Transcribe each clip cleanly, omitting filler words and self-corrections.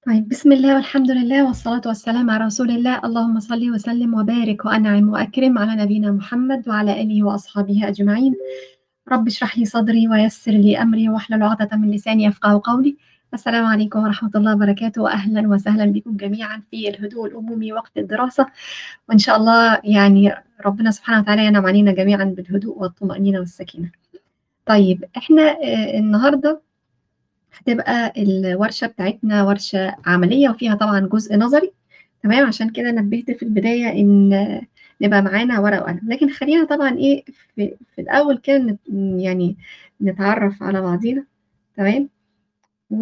طيب بسم الله والحمد لله والصلاة والسلام على رسول الله، اللهم صل وسلم وبارك وأنعم وأكرم على نبينا محمد وعلى آله وأصحابه أجمعين. رب اشرح لي صدري ويسر لي أمري واحلل عقدة من لساني يفقهوا قولي. السلام عليكم ورحمة الله وبركاته، وأهلا وسهلا بكم جميعا في الهدوء الأمومي وقت الدراسة، وإن شاء الله يعني ربنا سبحانه وتعالى ينعم علينا جميعا بالهدوء والطمأنينة والسكينة. طيب احنا النهارده هتبقى الورشة بتاعتنا ورشة عملية وفيها طبعًا جزء نظري، تمام، عشان كده نبهت في البداية إن نبقى معانا ورقة وقلم، لكن خلّينا طبعًا إيه في الأول كده يعني نتعرّف على بعضينا، تمام، و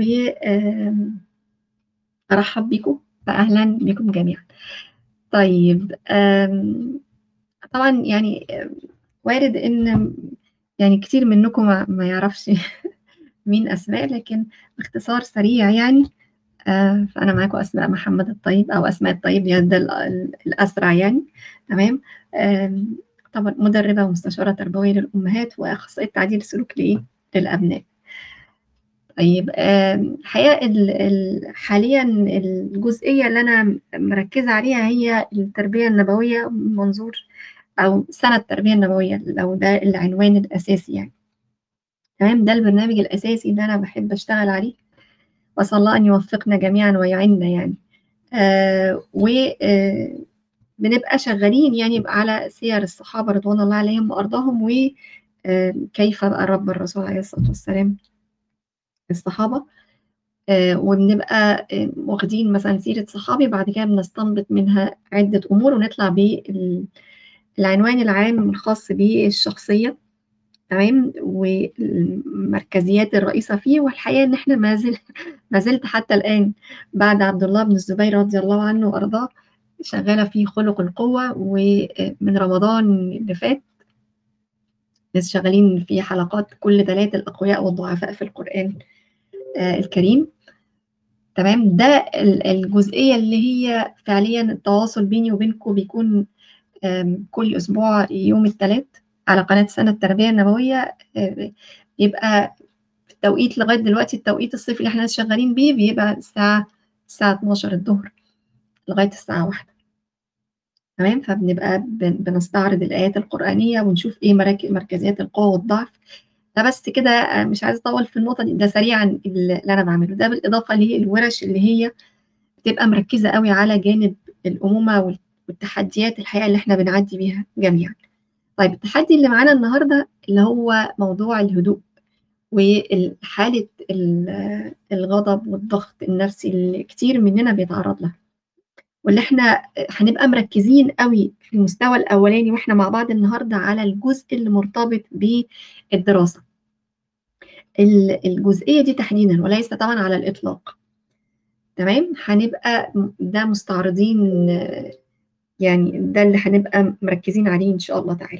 أرحّب بيكم، فأهلًا بكم جميعًا. طيب طبعًا يعني وارد إن يعني كتير منكم ما يعرفش مين أسماء، لكن باختصار سريع يعني فأنا معاكم أسماء محمد الطيب أو أسماء الطيب يعني ده الأسرع يعني، تمام. آمم طبعًا مدربة ومستشارة تربوية للأمهات وأخصائية تعديل السلوك للأبناء. طيب الحقيقة حاليًا الجزئية اللي أنا مركّزة عليها هي التربية النبوية من منظور أو سَنة التربية النبوية لو ده العنوان الأساسي يعني، تمام. ده البرنامج الأساسي اللي أنا باحب أشتغل عليه، وأسأل الله أن يوفقنا جميعًا ويعيننا يعني. و بنبقى شغالين يعني على سير الصحابة رضوان الله عليهم وأرضاهم، و كيف بقى ربى الرسول عليه الصلاة والسلام الصحابة، وبنبقى واخدين مثلًا سيرة صحابي، بعد كده بنستنبط منها عدة أمور ونطلع العنوان العام الخاص بالشخصية، تمام، والمركزيات الرئيسة فيه. والحقيقة إن إحنا ما زلت حتى الآن بعد عبد الله بن الزبير رضي الله عنه وأرضاه شغالة في خلق القوة، ومن رمضان اللي فات لسه شغالين في حلقات كل 3 الأقوياء والضعفاء في القرآن الكريم، تمام. ده الجزئية اللي هي فعليًا التواصل بيني وبينكم بيكون كل أسبوع يوم التلات على قناة سَنة التربية النبوية، بيبقى في التوقيت لغاية دلوقتي التوقيت الصيفي اللي إحنا لسه شغالين بيه بيبقى الساعة 12:00 لغاية الساعة 13:00، تمام. فبنبقى بنستعرض الآيات القرآنية ونشوف إيه مركزيات القوة والضعف. ده بس كده، مش عايزة أطوّل في النقطة دي، ده سريعًا اللي أنا باعمله، ده بالإضافة للورش اللي هي بتبقى مركّزة أوي على جانب الأمومة والتحديات الحقيقة اللي إحنا بنعدّي بيها جميعًا. طيب التحدي اللي معانا النهارده اللي هو موضوع الهدوء حالة الغضب والضغط النفسي اللي كتير مننا بيتعرّض لها، واللي إحنا هنبقى مركّزين أوي في المستوى الأولاني وإحنا مع بعض النهارده على الجزء اللي مرتبط بالدراسة. الجزئية دي تحديدًا وليس طبعًا على الإطلاق، تمام. هنبقى ده مستعرضين يعني ده اللي هنبقى مركّزين عليه إن شاء الله تعالى.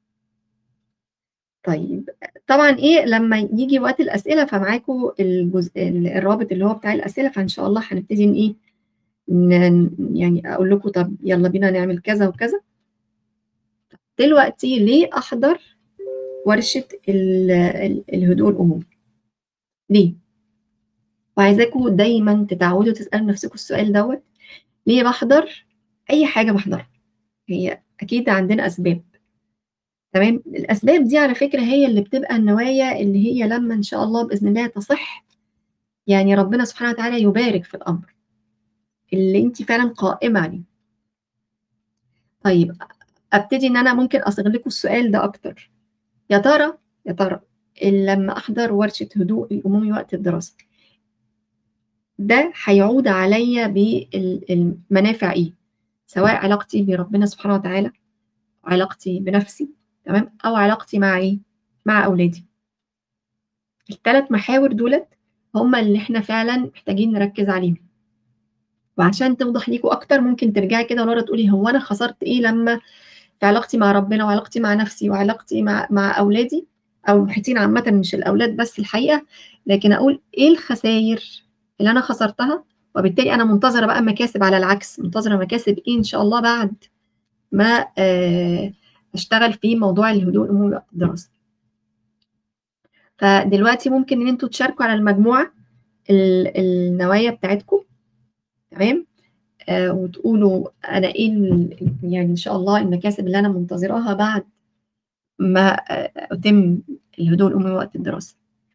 طيب طبعًا إيه لمّا ييجي وقت الأسئلة فمعاكم الجزء الرابط اللي هو بتاع الأسئلة، فإن شاء الله هنبتدي إيه يعني أقول لكم طَب يالّا بينا نعمل كذا وكذا. دلوقتي ليه أحضر ورشة الهدوء الأمومي؟ ليه؟ وعايزاكم دايمًا تتعودوا تسألوا نفسكم السؤال دوّة، ليه باحضر أي حاجة باحضرها؟ هي أكيد عندنا أسباب، تمام. الأسباب دي على فكرة هي اللي بتبقى النوايا اللي هي لمّا إن شاء الله بإذن الله تصح، يعني ربنا سبحانه وتعالى يبارك في الأمر اللي أنتِ فعلًا قائمة عليه. طيب أبتدي إن أنا ممكن أصيغ لكم السؤال ده أكتر، يا ترى لمّا أحضر ورشة هدوء الأمومي وقت الدراسة، ده هيعود عليَّ المنافع إيه؟ سواء علاقتي بربنا سبحانه وتعالى، علاقتي بنفسي، تمام، أو علاقتي مع إيه؟ مع أولادي. ال3 محاور دُولة هم اللي إحنا فعلًا محتاجين نركّز عليهم. وعشان توضح ليكم أكتر ممكن ترجعي كده لورا تقولي هو أنا خسرت إيه لمّا في علاقتي مع ربنا وعلاقتي مع نفسي وعلاقتي مع أولادي أو المحيطين عامةً مش الأولاد بس الحقيقة، لكن أقول إيه الخساير اللي أنا خسرتها، وبالتالي أنا منتظرة بقى مكاسب على العكس، منتظرة مكاسب إيه إن شاء الله بعد ما أشتغل في موضوع الهدوء الأمومي وقت الدراسة. فدلوقتي ممكن إن أنتم تشاركوا على المجموعة النوايا بتاعتكم، تمام، وتقولوا أنا إيه يعني إن شاء الله المكاسب اللي أنا منتظراها بعد ما أتم الهدوء الأموي وقت الدراسة.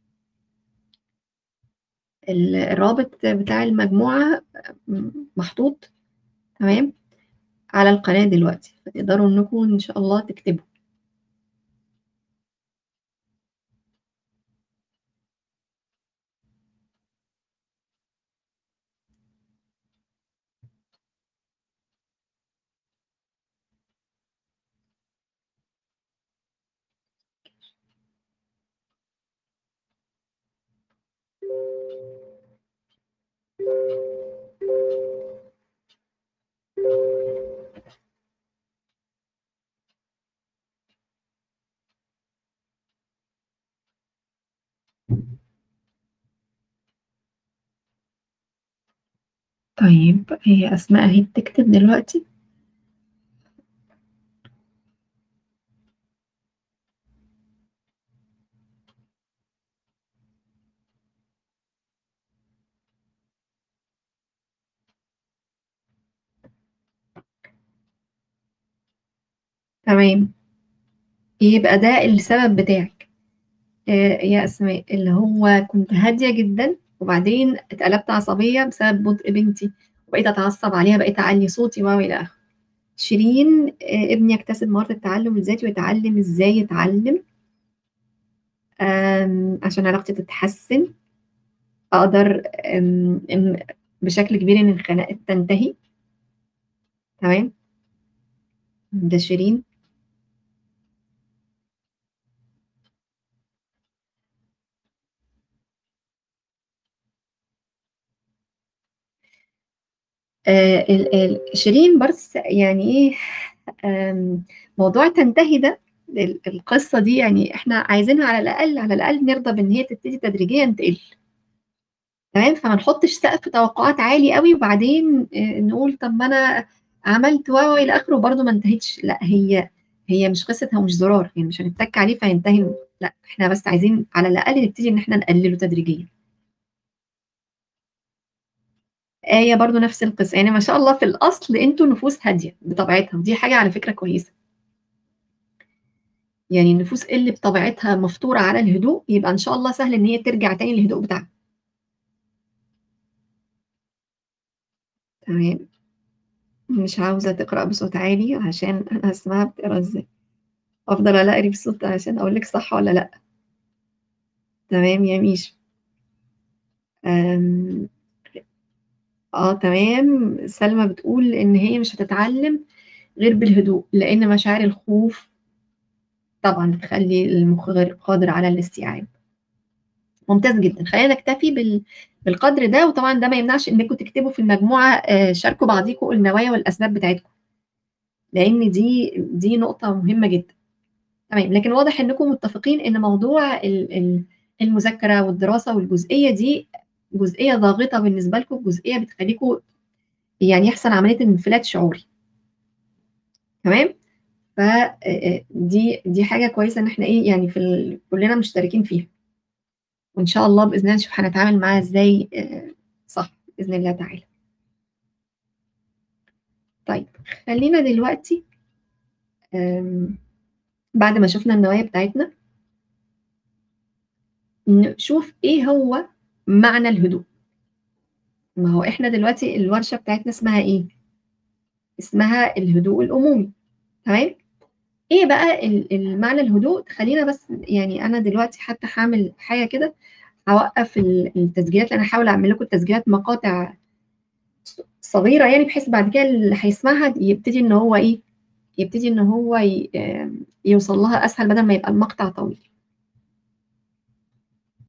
الرابط بتاع المجموعة محطوط، تمام، على القناة دلوقتي، فتقدروا إنكم إن شاء الله تكتبوا. طيب هي أسماء أهي بتكتب دلوقتي. تمام، يبقى ده السبب بتاعك. يا أسماء، اللي هو كنت هادية جدا وبعدين اتقلبت عصبية بسبب بطء بنتي، وبقيت أتعصب عليها، بقيت أعلي صوتي وإلى آخره. شيرين، ابني يكتسب مهارة التعلم الذاتي ويتعلم إزاي يتعلم، عشان علاقتي تتحسن، أقدر بشكل كبير إن الخناقات تنتهي. تمام، ده شيرين. شيرين بس يعني إيه، موضوع تنتهي ده، القصة دي يعني إحنا عايزينها على الأقل على الأقل نرضى بإن هي تبتدي تدريجيا تقل. تمام، فما نحطش سقف توقعات عالي قوي وبعدين نقول طب ما انا عملت واو الى اخره وبرده ما انتهتش. لا، هي مش قصه، هو مش زرار يعني مش هنتك عليه فينتهي. لا، احنا بس عايزين على الاقل نبتدي ان احنا نقلله تدريجيا. آية برضو نفس القصة، يعني ما شاء الله في الأصل أنتوا نفوس هادية بطبيعتها، ودي حاجة على فكرة كويسة. يعني النفوس اللي بطبيعتها مفطورة على الهدوء يبقى إن شاء الله سهل إن هي ترجع تاني للهدوء بتاعها. تمام، مش عاوزة تقرأ بصوت عالي عشان أنا أسمعها بتقرأ إزاي، افضل الاقي بصوت عشان اقول لك صح ولا لا. تمام يا ميش. آم، اه تمام، سلمى بتقول ان هي مش هتتعلم غير بالهدوء لان مشاعر الخوف طبعا بتخلي المخ غير قادر على الاستيعاب. ممتاز جدا، خلينا نكتفي بالقدر ده، وطبعا ده ما يمنعش انكم تكتبوا في المجموعه، شاركوا بعضيكم النوايا والاسباب بتاعتكم، لان دي نقطه مهمه جدا. تمام، لكن واضح انكم متفقين ان موضوع المذاكره والدراسه والجزئيه دي جزئيه ضاغطه بالنسبه لكم، جزئيه بتخليكم يعني يحصل عمليه انفلات شعوري. تمام، فدي حاجه كويسه ان احنا ايه يعني كلنا مشتركين فيها، وان شاء الله باذن الله نشوف هنتعامل معاها ازاي صح باذن الله تعالى. طيب خلينا دلوقتي آم، بعد ما شفنا النوايا بتاعتنا نشوف ايه هو معنى الهدوء. ما هو احنا دلوقتي الورشة بتاعتنا اسمها ايه؟ اسمها الهدوء الأمومي. تمام؟ ايه بقى المعنى الهدوء؟ خلينا بس يعني انا دلوقتي حتى هعمل حاجة كده، هوقف التسجيلات لان انا هحاول اعمل لكم تسجيلات مقاطع صغيرة يعني بحيث بعد كده اللي هيسمعها يبتدي ان هو ايه؟ يبتدي ان هو يوصل لها اسهل بدل ما يبقى المقطع طويل.